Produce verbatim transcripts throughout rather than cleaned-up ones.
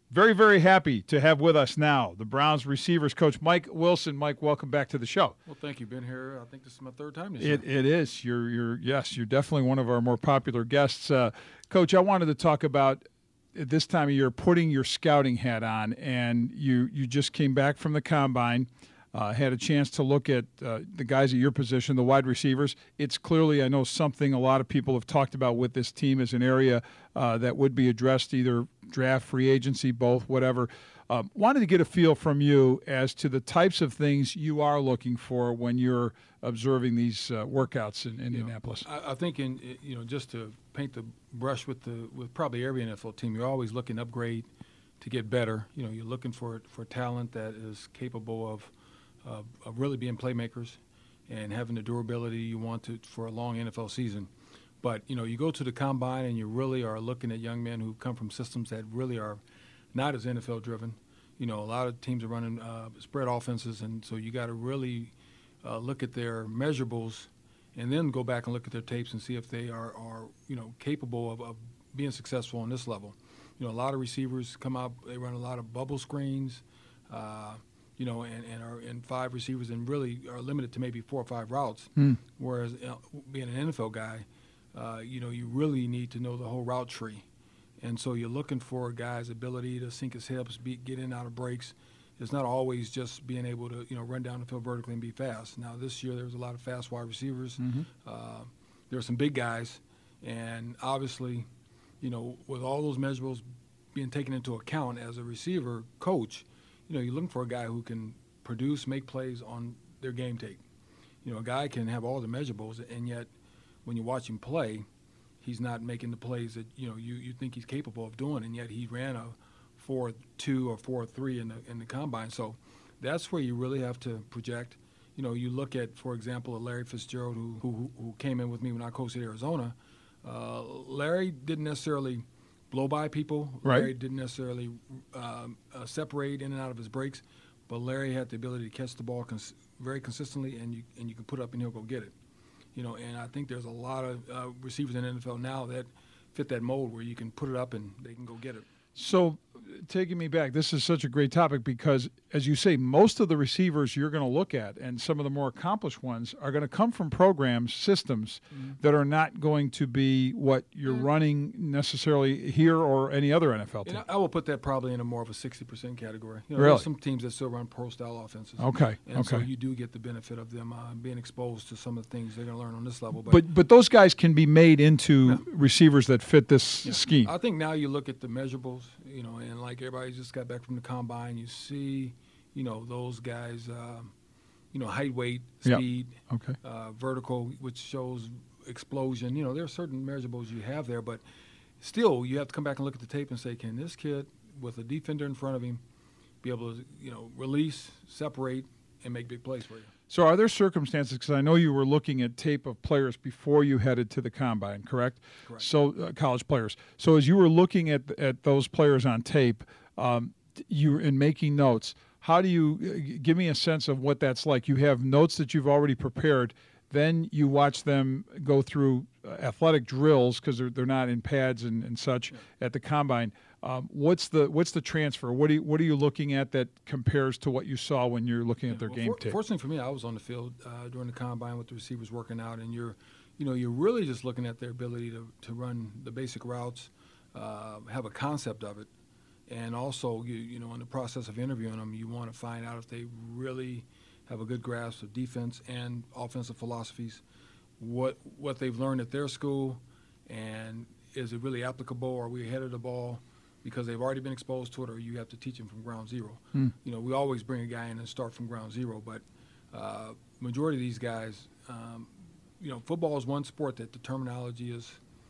Very, very happy to have with us now the Browns receivers coach, Mike Wilson. Mike, welcome back to the show. Well, thank you. Been here, I think this is my third time this It, year. it is. You're, you're, yes, you're definitely one of our more popular guests. Uh, Coach, I wanted to talk about at this time of year putting your scouting hat on, and you, you just came back from the Combine, uh, had a chance to look at uh, the guys at your position, the wide receivers. It's clearly, I know, something a lot of people have talked about with this team as an area uh, that would be addressed, either draft, free agency, both, whatever. Um, wanted to get a feel from you as to the types of things you are looking for when you're observing these uh, workouts in Indianapolis. You know, I, I think, in you know, just to paint the brush with the with probably every N F L team, you're always looking to upgrade to get better. You know, you're looking for for talent that is capable of uh, of really being playmakers and having the durability you want to for a long N F L season. But you know, you go to the Combine and you really are looking at young men who come from systems that really are not as N F L driven. You know, a lot of teams are running uh, spread offenses, and so you got to really uh, look at their measurables, and then go back and look at their tapes and see if they are, are you know, capable of, of being successful on this level. You know, a lot of receivers come out, they run a lot of bubble screens, uh, you know, and, and are in five receivers and really are limited to maybe four or five routes. Mm. Whereas you know, being an N F L guy, uh, you know, you really need to know the whole route tree. And so you're looking for a guy's ability to sink his hips, be, get in and out of breaks. It's not always just being able to, you know, run down the field vertically and be fast. Now, this year there was a lot of fast wide receivers. Mm-hmm. Uh, there were some big guys. And obviously, you know, with all those measurables being taken into account as a receiver coach, you know, you're looking for a guy who can produce, make plays on their game tape. You know, a guy can have all the measurables, and yet when you watch him play, he's not making the plays that, you know, you, you think he's capable of doing, and yet he ran a four two or four three in the in the Combine. So that's where you really have to project. You know, you look at, for example, a Larry Fitzgerald who who, who came in with me when I coached at Arizona. Uh, Larry didn't necessarily blow by people. Right. Larry didn't necessarily um, uh, separate in and out of his breaks, but Larry had the ability to catch the ball cons- very consistently, and you and you can put it up and he'll go get it. You know, and I think there's a lot of uh, receivers in the N F L now that fit that mold where you can put it up and they can go get it. So, taking me back, this is such a great topic because, as you say, most of the receivers you're going to look at, and some of the more accomplished ones, are going to come from programs, systems mm-hmm. that are not going to be what you're mm-hmm. running necessarily here or any other N F L team. And I will put that probably in a more of a sixty percent category. You know, really? There's some teams that still run pro-style offenses. Okay, and okay. so you do get the benefit of them uh, being exposed to some of the things they're going to learn on this level. But but, but those guys can be made into yeah. receivers that fit this yeah. scheme. I think now you look at the measurables, you know, and like everybody just got back from the Combine, you see, you know, those guys, um, you know, height, weight, speed, yep. okay. uh, vertical, which shows explosion. You know, there are certain measurables you have there, but still you have to come back and look at the tape and say, can this kid with a defender in front of him be able to, you know, release, separate, and make big plays for you? So are there circumstances, because I know you were looking at tape of players before you headed to the Combine, correct? Correct. So uh, college players. So as you were looking at at those players on tape, um, you were in making notes, how do you uh, give me a sense of what that's like? You have notes that you've already prepared. Then you watch them go through uh, athletic drills because they're, they're not in pads and, and such yeah. at the Combine. Um, what's the what's the transfer? What, do you, what are you looking at that compares to what you saw when you're looking yeah, at their well, game for, tape? Fortunately for me, I was on the field uh, during the Combine with the receivers working out, and you're, you know, you're really just looking at their ability to, to run the basic routes, uh, have a concept of it, and also, you, you know, in the process of interviewing them, you want to find out if they really have a good grasp of defense and offensive philosophies, what what they've learned at their school, and is it really applicable? Are we ahead of the ball because they've already been exposed to it, or you have to teach them from ground zero? Hmm. You know, we always bring a guy in and start from ground zero, but uh, majority of these guys, um, you know, football is one sport that the terminology is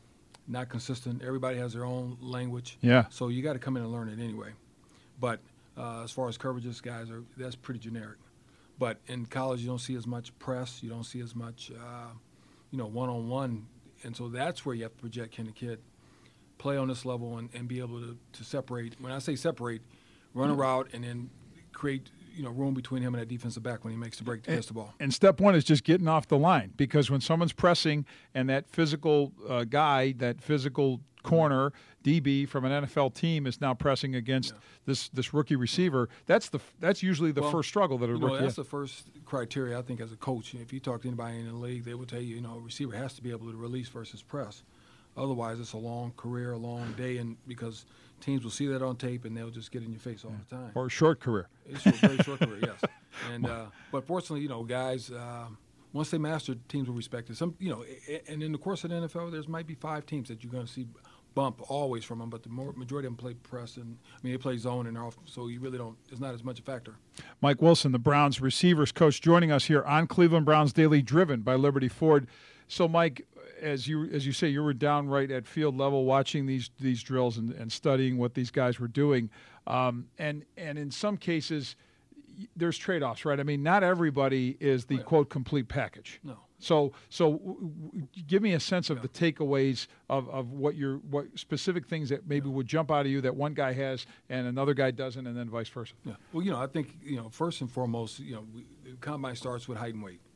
not consistent. Everybody has their own language. Yeah. So you got to come in and learn it anyway. But uh, as far as coverages, guys, are that's pretty generic. But in college, you don't see as much press. You don't see as much, uh, you know, one-on-one. And so that's where you have to project, can the kid play on this level and, and be able to, to separate. When I say separate, run a route and then create, you know, room between him and that defensive back when he makes the break to and, catch the ball. And step one is just getting off the line, because when someone's pressing and that physical uh, guy, that physical corner D B from an N F L team is now pressing against yeah. this this rookie receiver, that's the that's usually the well, first struggle that a you rookie know, that's has. the first criteria, I think, as a coach. If you talk to anybody in the league, they will tell you, you know, a receiver has to be able to release versus press. Otherwise, it's a long career, a long day, and because teams will see that on tape and they'll just get in your face all the time. Or a short career. It's a very short career, yes. And uh, but fortunately, you know, guys, uh, once they master, teams will respect it. Some, you know, and in the course of the N F L, there's might be five teams that you're going to see bump always from them, but the more, majority of them play press, and I mean they play zone and off, so you really don't. It's not as much a factor. Mike Wilson, the Browns receivers coach, joining us here on Cleveland Browns Daily, driven by Liberty Ford. So, Mike, as you as you say, you were down right at field level watching these these drills and, and studying what these guys were doing, um, and and in some cases, there's trade-offs, right? I mean, not everybody is the yeah. quote complete package. No. So, so w- w- give me a sense of yeah. the takeaways of, of what your what specific things that maybe yeah. would jump out of you that one guy has and another guy doesn't, and then vice versa. Yeah. Well, you know, I think you know first and foremost, you know, we, the combine starts with height and weight,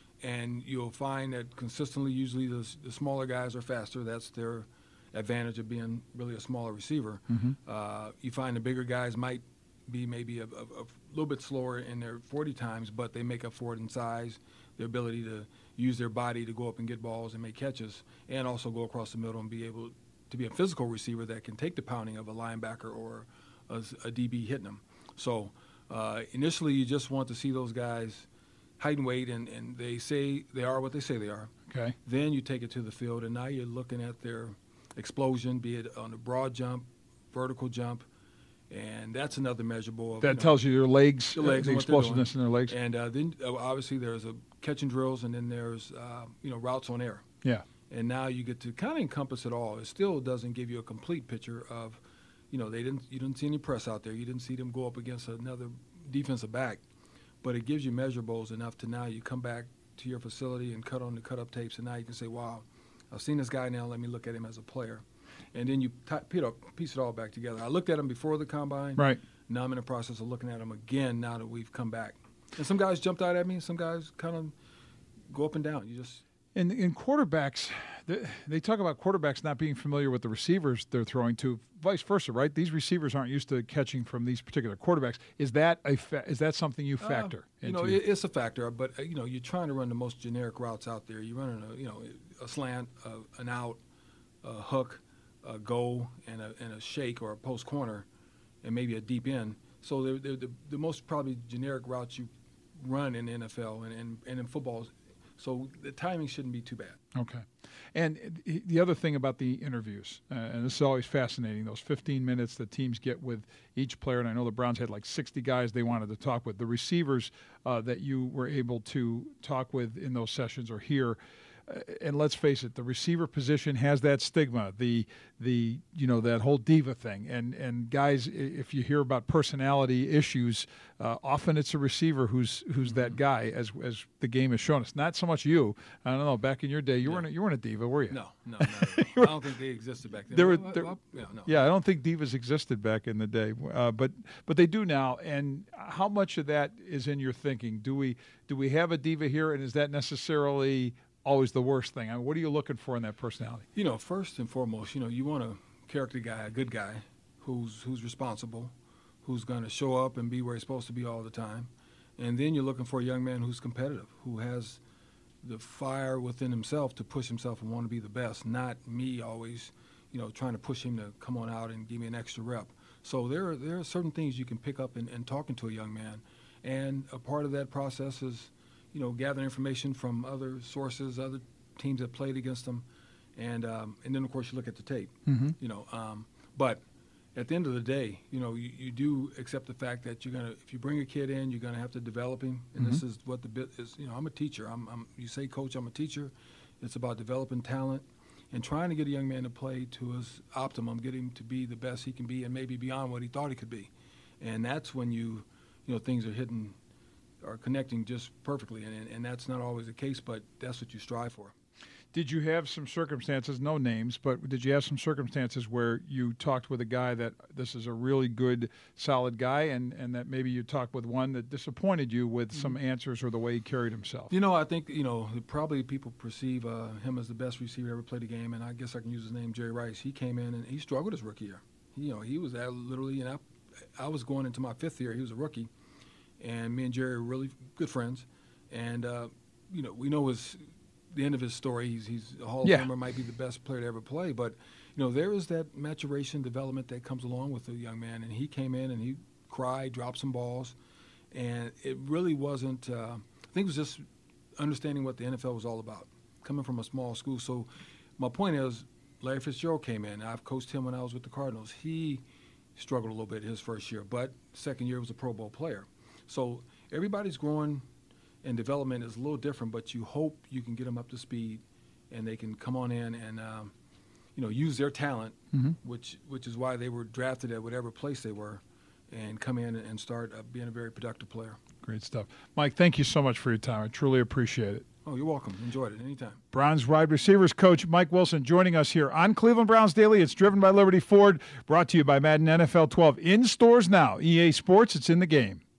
and you'll find that consistently, usually the, the smaller guys are faster. That's their advantage of being really a smaller receiver. Mm-hmm. Uh, you find the bigger guys might be maybe a, a, a little bit slower in their forty times, but they make up for it in size, their ability to use their body to go up and get balls and make catches, and also go across the middle and be able to be a physical receiver that can take the pounding of a linebacker or a, a D B hitting them. So uh, initially you just want to see those guys height and weight, and, and they say they are what they say they are. Okay. Then you take it to the field, and now you're looking at their explosion, be it on a broad jump, vertical jump, and that's another measurable. Of, that you know, tells you your legs, the, legs the explosiveness in their legs. And uh, then uh, obviously there's a catching drills, and then there's uh, you know routes on air. Yeah. And now you get to kind of encompass it all. It still doesn't give you a complete picture of, you know, they didn't you didn't see any press out there. You didn't see them go up against another defensive back, but it gives you measurables enough to now you come back to your facility and cut on the cut-up tapes, and now you can say, wow, I've seen this guy now. Let me look at him as a player. And then you t- piece it all back together. I looked at him before the combine. Right. Now I'm in the process of looking at him again now that we've come back. And some guys jumped out at me. Some guys kind of go up and down. You just in in quarterbacks, they, they talk about quarterbacks not being familiar with the receivers they're throwing to. Vice versa, right? These receivers aren't used to catching from these particular quarterbacks. Is that a fa- is that something you factor? Uh, you into? know, it, it's a factor, but uh, you know, you're trying to run the most generic routes out there. You're running a you know a slant, uh, an out, a hook, a go, and a and a shake or a post corner, and maybe a deep end. So they're, they're the the most probably generic routes you run in the N F L and, and, and in football. So the timing shouldn't be too bad. Okay. And the other thing about the interviews, uh, and this is always fascinating, those fifteen minutes that teams get with each player, and I know the Browns had like sixty guys they wanted to talk with. The receivers uh, that you were able to talk with in those sessions or hear, uh, and let's face it, the receiver position has that stigma, the the you know that whole diva thing, and and guys, if you hear about personality issues, uh, often it's a receiver who's who's mm-hmm. that guy, as as the game has shown us. Not so much you. I don't know. Back in your day, you yeah. weren't a, you weren't a diva, were you? No, no, not at all. I don't think they existed back then. There were, well, there, well, yeah, no. yeah, I don't think divas existed back in the day, uh, but but they do now. And how much of that is in your thinking? Do we do we have a diva here, and is that necessarily always the worst thing? I mean, what are you looking for in that personality? You know, first and foremost, you know, you want a character guy, a good guy, who's who's responsible, who's going to show up and be where he's supposed to be all the time. And then you're looking for a young man who's competitive, who has the fire within himself to push himself and want to be the best, not me always, you know, trying to push him to come on out and give me an extra rep. So there are, there are certain things you can pick up in, in talking to a young man. And a part of that process is, you know, gathering information from other sources, other teams that played against them. And um, and then, of course, you look at the tape, mm-hmm. you know. Um, but at the end of the day, you know, you, you do accept the fact that you're going to, if you bring a kid in, you're going to have to develop him. And mm-hmm. this is what the bit is, you know, I'm a teacher. I'm, I'm, you say, coach, I'm a teacher. It's about developing talent and trying to get a young man to play to his optimum, get him to be the best he can be and maybe beyond what he thought he could be. And that's when you, you know, things are hitting, are connecting just perfectly. And, and that's not always the case, but that's what you strive for. Did you have some circumstances, no names, but did you have some circumstances where you talked with a guy that this is a really good, solid guy, and, and that maybe you talked with one that disappointed you with some answers or the way he carried himself? You know, I think, you know, probably people perceive uh, him as the best receiver ever played the game, and I guess I can use his name, Jerry Rice. He came in and he struggled his rookie year. He, you know, he was at literally, and I, I was going into my fifth year. He was a rookie, and me and Jerry were really good friends. And, uh, you know, we know his – the end of his story. He's he's a Hall of yeah. Famer, might be the best player to ever play. But, you know, there is that maturation development that comes along with a young man. And he came in and he cried, dropped some balls. And it really wasn't uh, – I think it was just understanding what the N F L was all about, coming from a small school. So my point is Larry Fitzgerald came in. I've coached him when I was with the Cardinals. He struggled a little bit his first year, but second year was a Pro Bowl player. So everybody's growing – and development is a little different, but you hope you can get them up to speed and they can come on in and, um, you know, use their talent, mm-hmm. which which is why they were drafted at whatever place they were, and come in and start uh, being a very productive player. Great stuff. Mike, thank you so much for your time. I truly appreciate it. Oh, you're welcome. Enjoyed it anytime. Browns wide receivers coach Mike Wilson joining us here on Cleveland Browns Daily. It's driven by Liberty Ford, brought to you by Madden N F L twelve. In stores now. E A Sports, it's in the game.